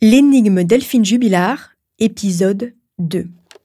L'énigme Delphine Jubilard, épisode 2.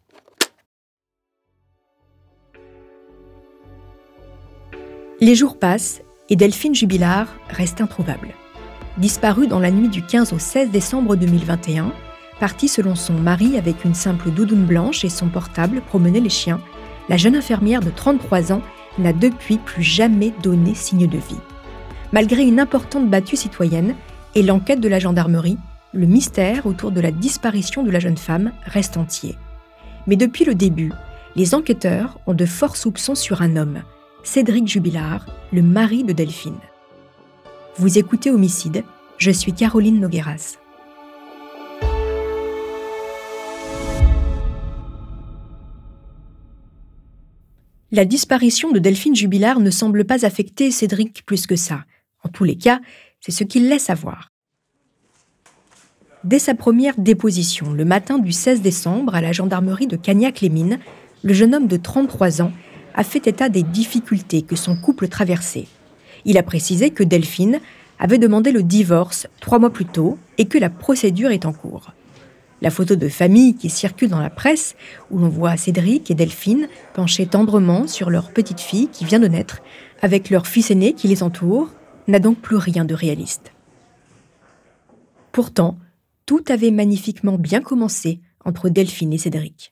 Les jours passent et Delphine Jubilard reste introuvable. Disparue dans la nuit du 15 au 16 décembre 2021, partie selon son mari avec une simple doudoune blanche et son portable promener les chiens, la jeune infirmière de 33 ans n'a depuis plus jamais donné signe de vie. Malgré une importante battue citoyenne et l'enquête de la gendarmerie, le mystère autour de la disparition de la jeune femme reste entier. Mais depuis le début, les enquêteurs ont de forts soupçons sur un homme, Cédric Jubilard, le mari de Delphine. Vous écoutez Homicide, je suis Caroline Nogueras. La disparition de Delphine Jubilard ne semble pas affecter Cédric plus que ça. En tous les cas, c'est ce qu'il laisse savoir. Dès sa première déposition, le matin du 16 décembre, à la gendarmerie de Cagnac-les-Mines, le jeune homme de 33 ans a fait état des difficultés que son couple traversait. Il a précisé que Delphine avait demandé le divorce 3 mois plus tôt et que la procédure est en cours. La photo de famille qui circule dans la presse, où l'on voit Cédric et Delphine penchés tendrement sur leur petite fille qui vient de naître, avec leur fils aîné qui les entoure, n'a donc plus rien de réaliste. Pourtant, tout avait magnifiquement bien commencé entre Delphine et Cédric.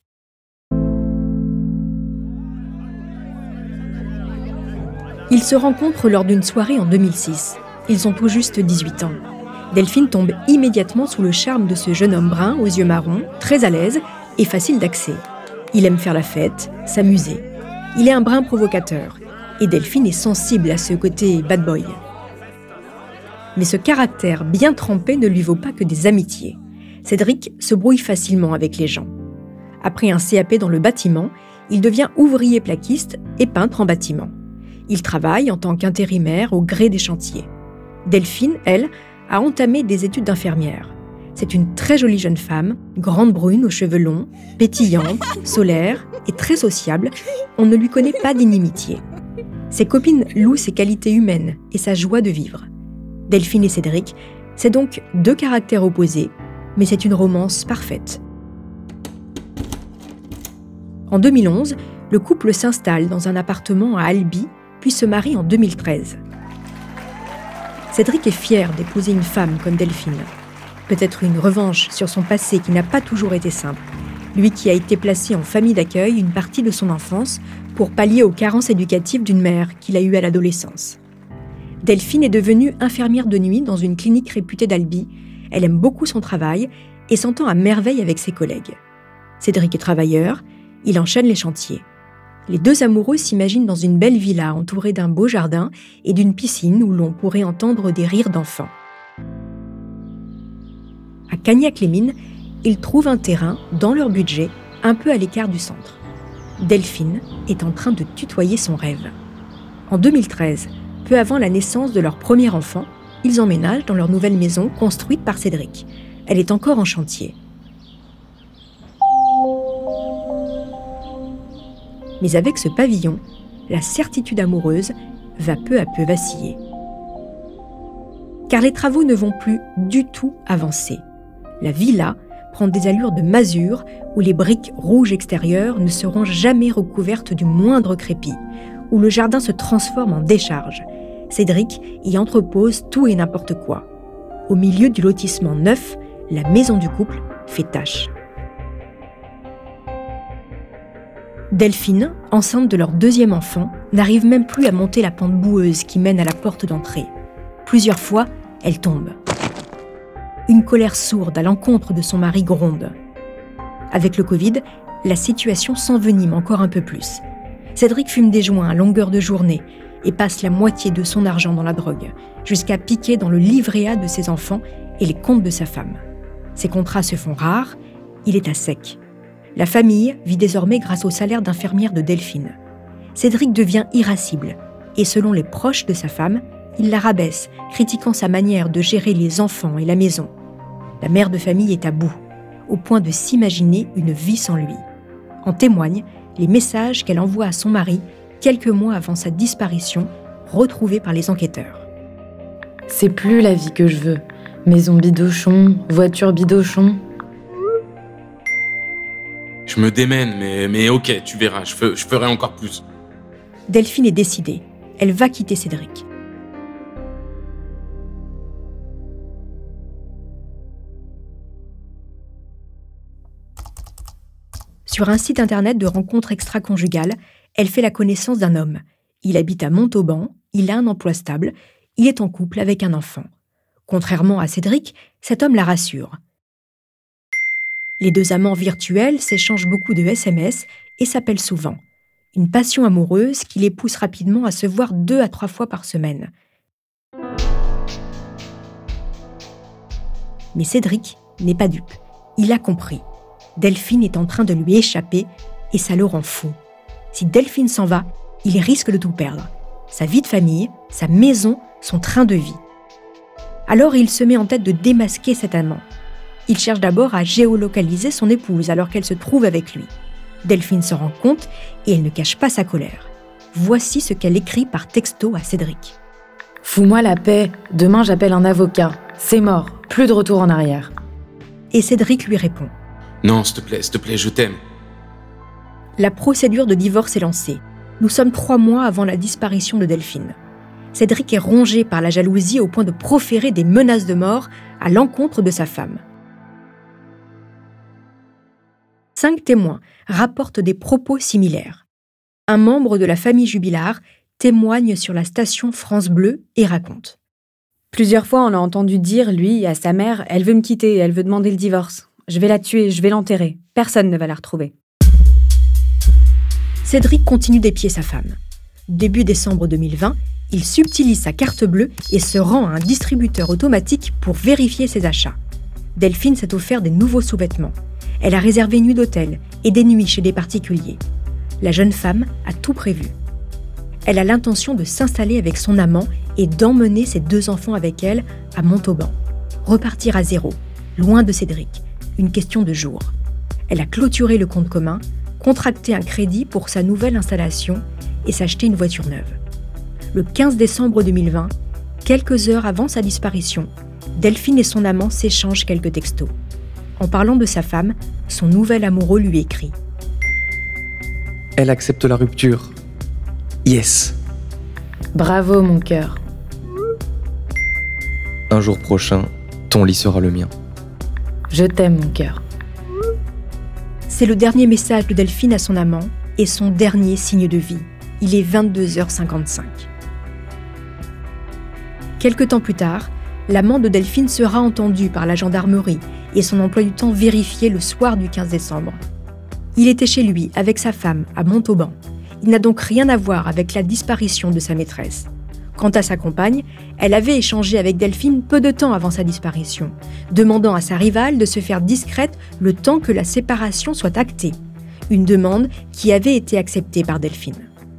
Ils se rencontrent lors d'une soirée en 2006. Ils ont tout juste 18 ans. Delphine tombe immédiatement sous le charme de ce jeune homme brun aux yeux marrons, très à l'aise et facile d'accès. Il aime faire la fête, s'amuser. Il est un brin provocateur et Delphine est sensible à ce côté bad boy. Mais ce caractère bien trempé ne lui vaut pas que des amitiés. Cédric se brouille facilement avec les gens. Après un CAP dans le bâtiment, il devient ouvrier plaquiste et peintre en bâtiment. Il travaille en tant qu'intérimaire au gré des chantiers. Delphine, elle, a entamé des études d'infirmière. C'est une très jolie jeune femme, grande brune aux cheveux longs, pétillante, solaire et très sociable. On ne lui connaît pas d'inimitié. Ses copines louent ses qualités humaines et sa joie de vivre. Delphine et Cédric, c'est donc deux caractères opposés, mais c'est une romance parfaite. En 2011, le couple s'installe dans un appartement à Albi, puis se marie en 2013. Cédric est fier d'épouser une femme comme Delphine. Peut-être une revanche sur son passé qui n'a pas toujours été simple. Lui qui a été placé en famille d'accueil une partie de son enfance pour pallier aux carences éducatives d'une mère qu'il a eue à l'adolescence. Delphine est devenue infirmière de nuit dans une clinique réputée d'Albi. Elle aime beaucoup son travail et s'entend à merveille avec ses collègues. Cédric est travailleur, il enchaîne les chantiers. Les deux amoureux s'imaginent dans une belle villa entourée d'un beau jardin et d'une piscine où l'on pourrait entendre des rires d'enfants. À Cagnac-les-Mines, ils trouvent un terrain, dans leur budget, un peu à l'écart du centre. Delphine est en train de tutoyer son rêve. En 2013, peu avant la naissance de leur premier enfant, ils emménagent dans leur nouvelle maison construite par Cédric. Elle est encore en chantier. Mais avec ce pavillon, la certitude amoureuse va peu à peu vaciller. Car les travaux ne vont plus du tout avancer. La villa prend des allures de masure où les briques rouges extérieures ne seront jamais recouvertes du moindre crépi, où le jardin se transforme en décharge. Cédric y entrepose tout et n'importe quoi. Au milieu du lotissement neuf, la maison du couple fait tache. Delphine, enceinte de leur deuxième enfant, n'arrive même plus à monter la pente boueuse qui mène à la porte d'entrée. Plusieurs fois, elle tombe. Une colère sourde à l'encontre de son mari gronde. Avec le Covid, la situation s'envenime encore un peu plus. Cédric fume des joints à longueur de journée et passe la moitié de son argent dans la drogue, jusqu'à piquer dans le livret A de ses enfants et les comptes de sa femme. Ses contrats se font rares, il est à sec. La famille vit désormais grâce au salaire d'infirmière de Delphine. Cédric devient irascible et selon les proches de sa femme, il la rabaisse, critiquant sa manière de gérer les enfants et la maison. La mère de famille est à bout, au point de s'imaginer une vie sans lui. En témoignent les messages qu'elle envoie à son mari quelques mois avant sa disparition, retrouvés par les enquêteurs. C'est plus la vie que je veux. Maison bidochon, voiture bidochon. Je me démène, mais ok, tu verras, je ferai encore plus. Delphine est décidée. Elle va quitter Cédric. Sur un site internet de rencontres extra-conjugales, elle fait la connaissance d'un homme. Il habite à Montauban, il a un emploi stable, il est en couple avec un enfant. Contrairement à Cédric, cet homme la rassure. Les deux amants virtuels s'échangent beaucoup de SMS et s'appellent souvent. Une passion amoureuse qui les pousse rapidement à se voir 2 à 3 fois par semaine. Mais Cédric n'est pas dupe. Il a compris. Delphine est en train de lui échapper et ça le rend fou. Si Delphine s'en va, il risque de tout perdre. Sa vie de famille, sa maison, son train de vie. Alors il se met en tête de démasquer cet amant. Il cherche d'abord à géolocaliser son épouse alors qu'elle se trouve avec lui. Delphine s'en rend compte et elle ne cache pas sa colère. Voici ce qu'elle écrit par texto à Cédric. « Fous-moi la paix, demain j'appelle un avocat. C'est mort, plus de retour en arrière. » Et Cédric lui répond. Non, s'il te plaît, je t'aime. La procédure de divorce est lancée. Nous sommes 3 mois avant la disparition de Delphine. Cédric est rongé par la jalousie au point de proférer des menaces de mort à l'encontre de sa femme. 5 témoins rapportent des propos similaires. Un membre de la famille Jubilard témoigne sur la station France Bleu et raconte. Plusieurs fois, on l'a entendu dire, lui, à sa mère, « Elle veut me quitter, elle veut demander le divorce. Je vais la tuer, je vais l'enterrer. Personne ne va la retrouver. » Cédric continue d'épier sa femme. Début décembre 2020, il subtilise sa carte bleue et se rend à un distributeur automatique pour vérifier ses achats. Delphine s'est offert des nouveaux sous-vêtements. Elle a réservé une nuit d'hôtel et des nuits chez des particuliers. La jeune femme a tout prévu. Elle a l'intention de s'installer avec son amant et d'emmener ses 2 enfants avec elle à Montauban. Repartir à zéro, loin de Cédric. Une question de jours. Elle a clôturé le compte commun, contracté un crédit pour sa nouvelle installation et s'acheter une voiture neuve. Le 15 décembre 2020, quelques heures avant sa disparition, Delphine et son amant s'échangent quelques textos. En parlant de sa femme, son nouvel amoureux lui écrit. Elle accepte la rupture. Yes. Bravo, mon cœur. Un jour prochain, ton lit sera le mien. Je t'aime, mon cœur. C'est le dernier message de Delphine à son amant et son dernier signe de vie. Il est 22h55. Quelque temps plus tard, l'amant de Delphine sera entendu par la gendarmerie et son emploi du temps vérifié le soir du 15 décembre. Il était chez lui avec sa femme à Montauban. Il n'a donc rien à voir avec la disparition de sa maîtresse. Quant à sa compagne, elle avait échangé avec Delphine peu de temps avant sa disparition, demandant à sa rivale de se faire discrète le temps que la séparation soit actée. Une demande qui avait été acceptée par Delphine.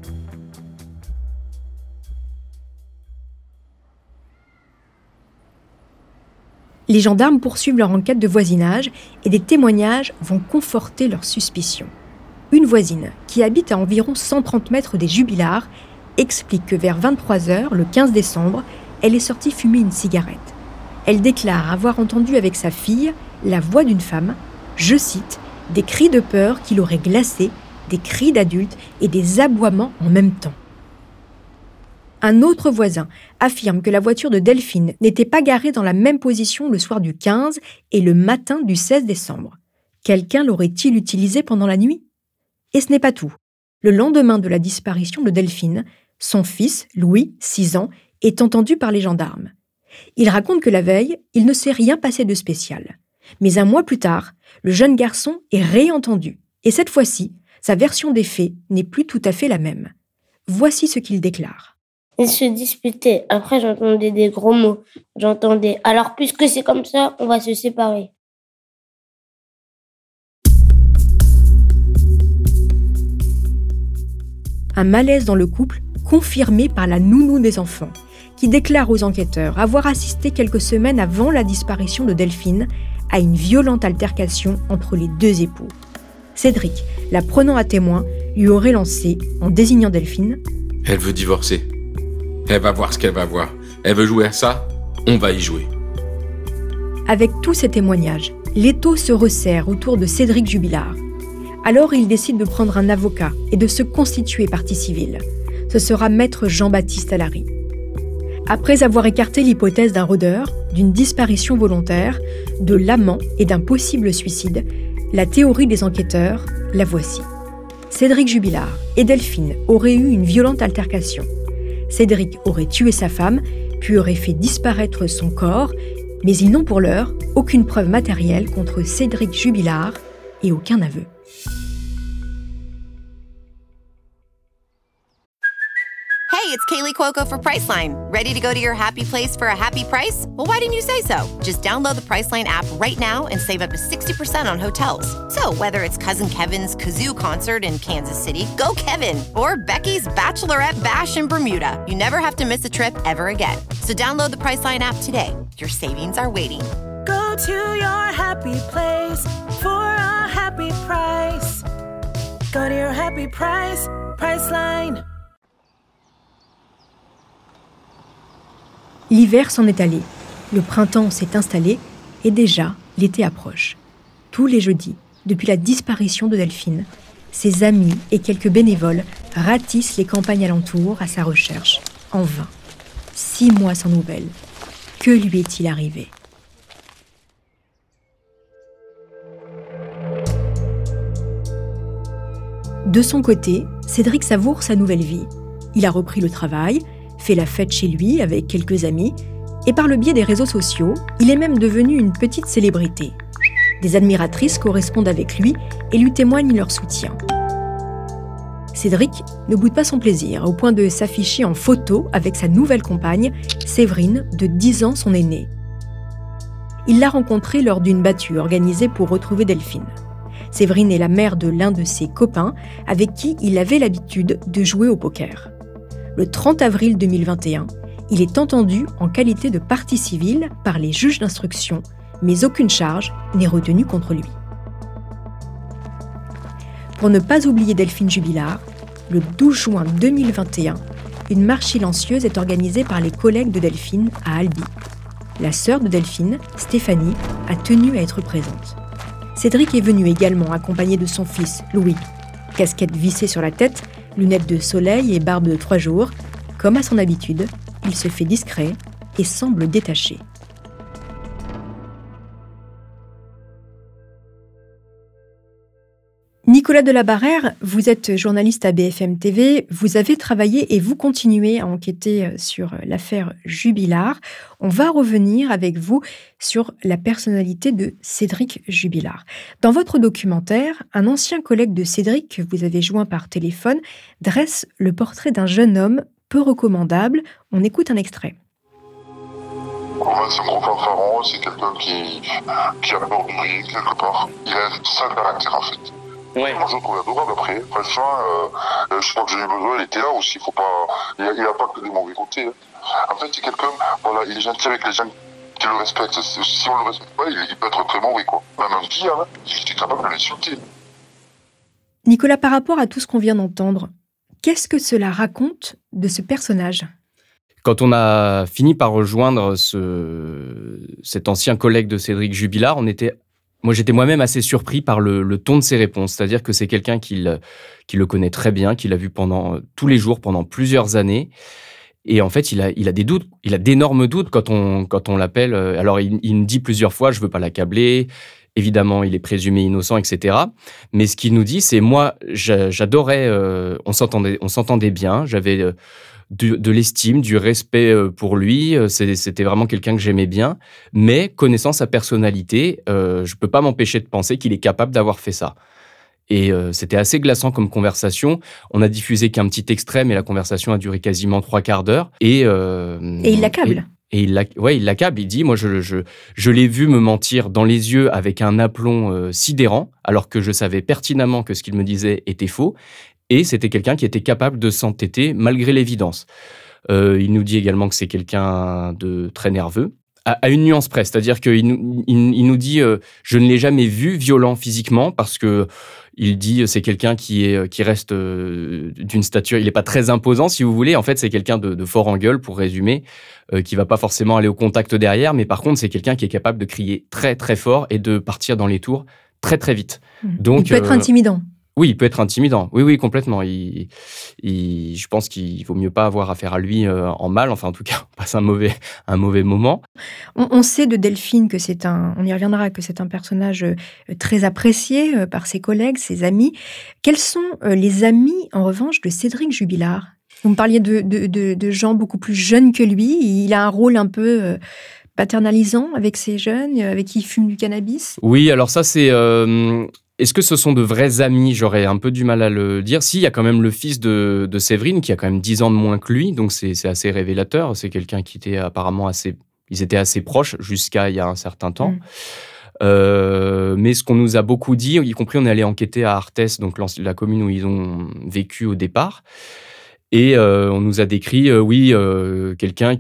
Les gendarmes poursuivent leur enquête de voisinage et des témoignages vont conforter leurs suspicions. Une voisine, qui habite à environ 130 mètres des Jubilards, explique que vers 23h, le 15 décembre, elle est sortie fumer une cigarette. Elle déclare avoir entendu avec sa fille la voix d'une femme, je cite, « des cris de peur qui l'auraient glacée, des cris d'adultes et des aboiements en même temps ». Un autre voisin affirme que la voiture de Delphine n'était pas garée dans la même position le soir du 15 et le matin du 16 décembre. Quelqu'un l'aurait-il utilisée pendant la nuit ? Et ce n'est pas tout. Le lendemain de la disparition de Delphine, son fils, Louis, 6 ans, est entendu par les gendarmes. Il raconte que la veille, il ne s'est rien passé de spécial. Mais un mois plus tard, le jeune garçon est réentendu. Et cette fois-ci, sa version des faits n'est plus tout à fait la même. Voici ce qu'il déclare. Ils se disputaient. Après, j'entendais des gros mots. J'entendais « Alors, puisque c'est comme ça, on va se séparer ». Un malaise dans le couple confirmé par la nounou des enfants, qui déclare aux enquêteurs avoir assisté quelques semaines avant la disparition de Delphine à une violente altercation entre les 2 époux. Cédric, la prenant à témoin, lui aurait lancé, en désignant Delphine, « Elle veut divorcer. Elle va voir ce qu'elle va voir. Elle veut jouer à ça, on va y jouer. » Avec tous ces témoignages, l'étau se resserre autour de Cédric Jubilard. Alors il décide de prendre un avocat et de se constituer partie civile. Ce sera maître Jean-Baptiste Allary. Après avoir écarté l'hypothèse d'un rôdeur, d'une disparition volontaire, de l'amant et d'un possible suicide, la théorie des enquêteurs, la voici. Cédric Jubilard et Delphine auraient eu une violente altercation. Cédric aurait tué sa femme, puis aurait fait disparaître son corps, mais ils n'ont pour l'heure aucune preuve matérielle contre Cédric Jubilard et aucun aveu. Hey, it's Kaylee Cuoco for Priceline. Ready to go to your happy place for a happy price? Well, why didn't you say so? Just download the Priceline app right now and save up to 60% on hotels. So whether it's Cousin Kevin's Kazoo Concert in Kansas City, go Kevin, or Becky's Bachelorette Bash in Bermuda, you never have to miss a trip ever again. So download the Priceline app today. Your savings are waiting. Go to your happy place for a happy price. Go to your happy price, Priceline. L'hiver s'en est allé, le printemps s'est installé et déjà l'été approche. Tous les jeudis, depuis la disparition de Delphine, ses amis et quelques bénévoles ratissent les campagnes alentours à sa recherche, en vain. 6 mois sans nouvelles. Que lui est-il arrivé ? De son côté, Cédric savoure sa nouvelle vie. Il a repris le travail, fait la fête chez lui avec quelques amis, et par le biais des réseaux sociaux, il est même devenu une petite célébrité. Des admiratrices correspondent avec lui et lui témoignent leur soutien. Cédric ne boude pas son plaisir, au point de s'afficher en photo avec sa nouvelle compagne, Séverine, de 10 ans son aînée. Il l'a rencontrée lors d'une battue organisée pour retrouver Delphine. Séverine est la mère de l'un de ses copains avec qui il avait l'habitude de jouer au poker. Le 30 avril 2021, il est entendu en qualité de partie civile par les juges d'instruction, mais aucune charge n'est retenue contre lui. Pour ne pas oublier Delphine Jubilard, le 12 juin 2021, une marche silencieuse est organisée par les collègues de Delphine à Albi. La sœur de Delphine, Stéphanie, a tenu à être présente. Cédric est venu également accompagné de son fils, Louis. Casquette vissée sur la tête, lunettes de soleil et barbe de 3 jours, comme à son habitude, il se fait discret et semble détaché. Nicolas Delabarrère, vous êtes journaliste à BFM TV, vous avez travaillé et vous continuez à enquêter sur l'affaire Jubilard. On va revenir avec vous sur la personnalité de Cédric Jubilard. Dans votre documentaire, un ancien collègue de Cédric, que vous avez joint par téléphone, dresse le portrait d'un jeune homme peu recommandable. On écoute un extrait. C'est un gros fanfaron, c'est quelqu'un qui a peur de rien quelque part. Il a un sale caractère en fait. Ouais. Moi, je le trouve adorable après. Franchement, je crois que j'ai eu besoin, il était là aussi. Faut pas... Il a pas que des mauvais côtés. Hein. En fait, c'est quelqu'un, voilà, il est gentil avec les gens qui le respectent. Si on le respecte pas, il peut être très mauvais, quoi. Même un pire, hein, il était capable de l'insulter. Nicolas, par rapport à tout ce qu'on vient d'entendre, qu'est-ce que cela raconte de ce personnage ? Quand on a fini par rejoindre cet ancien collègue de Cédric Jubilard, moi, j'étais moi-même assez surpris par le ton de ses réponses. C'est-à-dire que c'est quelqu'un qui le connaît très bien, qui l'a vu tous les jours, pendant plusieurs années. Et en fait, il a des doutes. Il a d'énormes doutes quand on l'appelle. Alors, il me dit plusieurs fois, je veux pas l'accabler. Évidemment, il est présumé innocent, etc. Mais ce qu'il nous dit, c'est moi, j'adorais, on s'entendait bien. J'avais de l'estime, du respect pour lui. C'était vraiment quelqu'un que j'aimais bien. Mais connaissant sa personnalité, je peux pas m'empêcher de penser qu'il est capable d'avoir fait ça. Et c'était assez glaçant comme conversation. On a diffusé qu'un petit extrait, mais la conversation a duré quasiment 3/4 d'heure. Et il l'accable. Et il l'accable. Il dit, moi, je l'ai vu me mentir dans les yeux avec un aplomb sidérant, alors que je savais pertinemment que ce qu'il me disait était faux. Et c'était quelqu'un qui était capable de s'entêter malgré l'évidence. Il nous dit également que c'est quelqu'un de très nerveux, À une nuance près, c'est-à-dire qu'il nous dit je ne l'ai jamais vu violent physiquement parce que il dit c'est quelqu'un qui reste d'une stature, il n'est pas très imposant si vous voulez. En fait, c'est quelqu'un de fort en gueule pour résumer, qui va pas forcément aller au contact derrière, mais par contre c'est quelqu'un qui est capable de crier très très fort et de partir dans les tours très très vite. Donc il peut être intimidant. Oui, il peut être intimidant. Oui, complètement. Je pense qu'il vaut mieux pas avoir affaire à lui en mal. Enfin, en tout cas, on passe un mauvais moment. On sait de Delphine que on y reviendra, que c'est un personnage très apprécié par ses collègues, ses amis. Quels sont les amis, en revanche, de Cédric Jubilard ? Vous me parliez de gens beaucoup plus jeunes que lui. Il a un rôle un peu paternalisant avec ces jeunes, avec qui il fume du cannabis. Oui, alors ça, c'est... Est-ce que ce sont de vrais amis ? J'aurais un peu du mal à le dire. Si, il y a quand même le fils de Séverine, qui a quand même 10 ans de moins que lui, donc c'est assez révélateur. C'est quelqu'un qui était apparemment ils étaient assez proches jusqu'à il y a un certain temps. Mais ce qu'on nous a beaucoup dit, y compris on est allé enquêter à Arthès, donc la commune où ils ont vécu au départ, et on nous a décrit, quelqu'un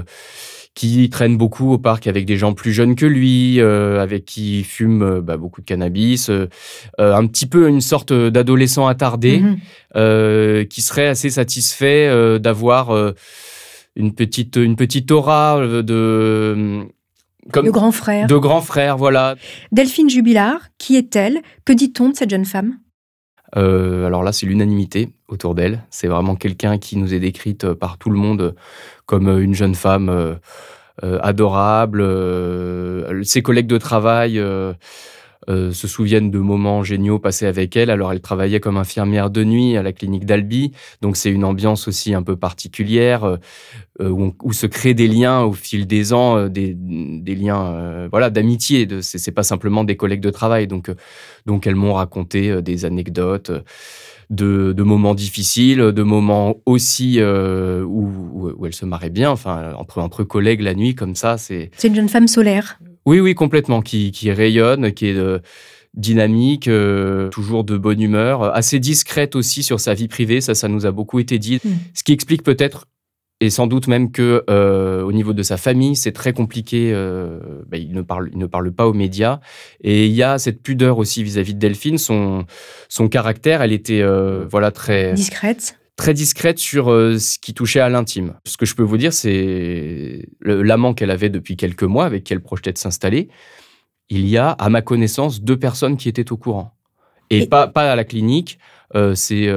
qui traîne beaucoup au parc avec des gens plus jeunes que lui, avec qui il fume beaucoup de cannabis, un petit peu une sorte d'adolescent attardé, qui serait assez satisfait d'avoir une petite aura de grand frère. De grand frère, voilà. Delphine Jubilard, qui est-elle ? Que dit-on de cette jeune femme ? Alors là, c'est l'unanimité autour d'elle. C'est vraiment quelqu'un qui nous est décrite par tout le monde comme une jeune femme adorable. Ses collègues de travail se souviennent de moments géniaux passés avec elle. Alors, elle travaillait comme infirmière de nuit à la clinique d'Albi. Donc, c'est une ambiance aussi un peu particulière où se créent des liens au fil des ans, des liens d'amitié. C'est pas simplement des collègues de travail. Donc elles m'ont raconté des anecdotes de moments difficiles, de moments aussi où elles se marraient bien. Enfin, entre collègues la nuit, comme ça, c'est... C'est une jeune femme solaire. Oui, complètement, qui rayonne, qui est dynamique, toujours de bonne humeur, assez discrète aussi sur sa vie privée, ça nous a beaucoup été dit. Ce qui explique peut-être, et sans doute même que au niveau de sa famille, c'est très compliqué, il ne parle pas aux médias, et il y a cette pudeur aussi vis-à-vis de Delphine, son caractère, elle était très... Discrète. Très discrète sur ce qui touchait à l'intime. Ce que je peux vous dire, c'est l'amant qu'elle avait depuis quelques mois, avec qui elle projetait de s'installer. Il y a, à ma connaissance, 2 personnes qui étaient au courant. Et pas à la clinique, c'est...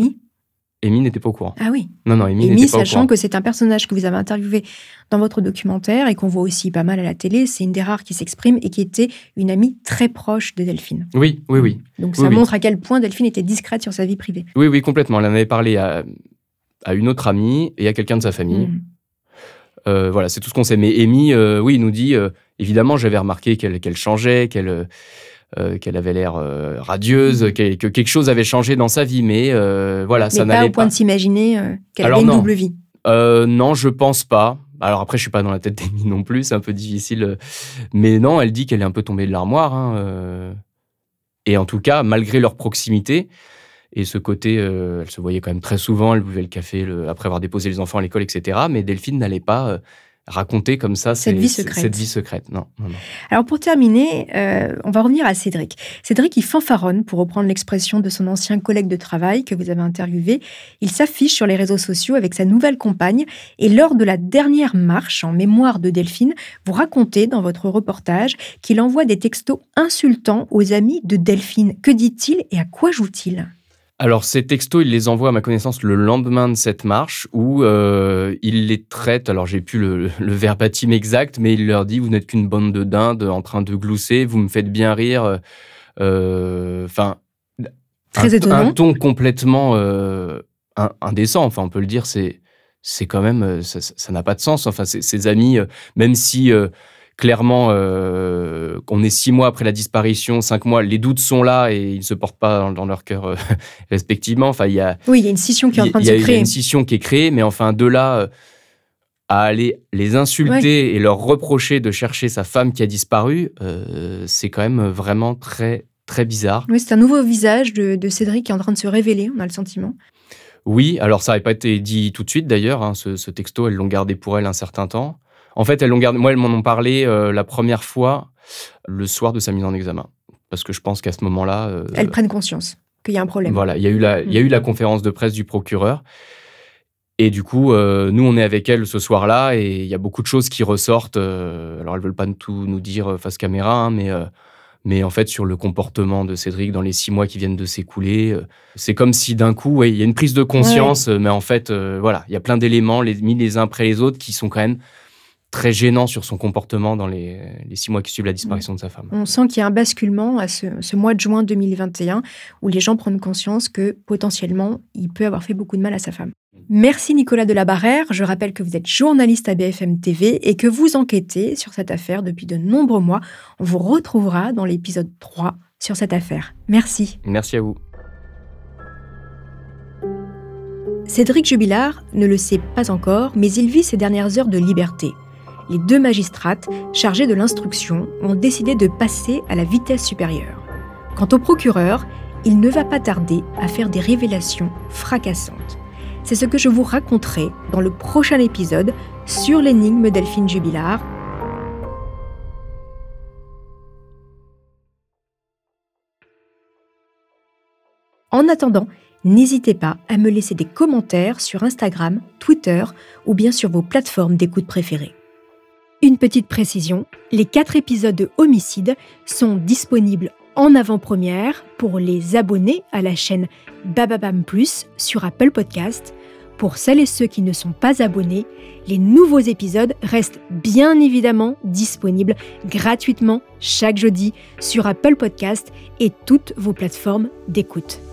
Amy n'était pas au courant. Ah oui. Non, Amy n'était pas au courant. Sachant que c'est un personnage que vous avez interviewé dans votre documentaire et qu'on voit aussi pas mal à la télé, c'est une des rares qui s'exprime et qui était une amie très proche de Delphine. Oui. Donc ça montre à quel point Delphine était discrète sur sa vie privée. Oui, complètement. Elle en avait parlé à une autre amie et à quelqu'un de sa famille. C'est tout ce qu'on sait. Mais Amy, il nous dit, évidemment, j'avais remarqué qu'elle changeait, qu'elle avait l'air radieuse, que quelque chose avait changé dans sa vie, mais ça n'allait pas. Mais pas au point de s'imaginer qu'elle avait une double vie. Non, je pense pas. Alors après, je suis pas dans la tête d'Amy non plus, c'est un peu difficile. Mais non, elle dit qu'elle est un peu tombée de l'armoire. Et en tout cas, malgré leur proximité, et ce côté, elle se voyait quand même très souvent, elle buvait le café après avoir déposé les enfants à l'école, etc. Mais Delphine n'allait pas... raconter comme ça cette vie secrète. Non. Alors pour terminer, on va revenir à Cédric. Cédric, il fanfaronne, pour reprendre l'expression de son ancien collègue de travail que vous avez interviewé. Il s'affiche sur les réseaux sociaux avec sa nouvelle compagne. Et lors de la dernière marche en mémoire de Delphine, vous racontez dans votre reportage qu'il envoie des textos insultants aux amis de Delphine. Que dit-il et à quoi joue-t-il ? Alors, ces textos, il les envoie, à ma connaissance, le lendemain de cette marche, où il les traite, alors j'ai plus le verbatim exact, mais il leur dit « Vous n'êtes qu'une bande de dindes en train de glousser, vous me faites bien rire. » Très étonnant. Un ton complètement indécent, enfin, on peut le dire, c'est quand même... Ça n'a pas de sens. Enfin, ses amis, même si... Clairement, on est 6 mois après la disparition, 5 mois, les doutes sont là et ils ne se portent pas dans leur cœur respectivement. Enfin, il y a une scission qui est en train de se créer. Il y a une scission qui est créée, mais enfin, de là à aller les insulter et leur reprocher de chercher sa femme qui a disparu, c'est quand même vraiment très, très bizarre. Oui, c'est un nouveau visage de Cédric qui est en train de se révéler, on a le sentiment. Oui, alors ça n'avait pas été dit tout de suite d'ailleurs. Ce texto, elles l'ont gardé pour elle un certain temps. En fait, elles m'en ont parlé la première fois le soir de sa mise en examen. Parce que je pense qu'à ce moment-là... elles prennent conscience qu'il y a un problème. Voilà, il y a eu la conférence de presse du procureur. Et du coup, nous, on est avec elles ce soir-là et il y a beaucoup de choses qui ressortent. Alors, elles ne veulent pas tout nous dire face caméra, hein, mais en fait, sur le comportement de Cédric dans les 6 mois qui viennent de s'écouler, c'est comme si d'un coup, il y a une prise de conscience, mais en fait, voilà, il y a plein d'éléments mis les uns après les autres qui sont quand même très gênants sur son comportement dans les 6 mois qui suivent la disparition de sa femme. On sent qu'il y a un basculement à ce mois de juin 2021 où les gens prennent conscience que potentiellement, il peut avoir fait beaucoup de mal à sa femme. Merci Nicolas Delabarrère. Je rappelle que vous êtes journaliste à BFM TV et que vous enquêtez sur cette affaire depuis de nombreux mois. On vous retrouvera dans l'épisode 3 sur cette affaire. Merci. Merci à vous. Cédric Jubilard ne le sait pas encore, mais il vit ses dernières heures de liberté. Les 2 magistrates chargées de l'instruction ont décidé de passer à la vitesse supérieure. Quant au procureur, il ne va pas tarder à faire des révélations fracassantes. C'est ce que je vous raconterai dans le prochain épisode sur l'énigme Delphine Jubilard. En attendant, n'hésitez pas à me laisser des commentaires sur Instagram, Twitter ou bien sur vos plateformes d'écoute préférées. Une petite précision, les 4 épisodes de Homicide sont disponibles en avant-première pour les abonnés à la chaîne Bababam Plus sur Apple Podcast. Pour celles et ceux qui ne sont pas abonnés, les nouveaux épisodes restent bien évidemment disponibles gratuitement chaque jeudi sur Apple Podcast et toutes vos plateformes d'écoute.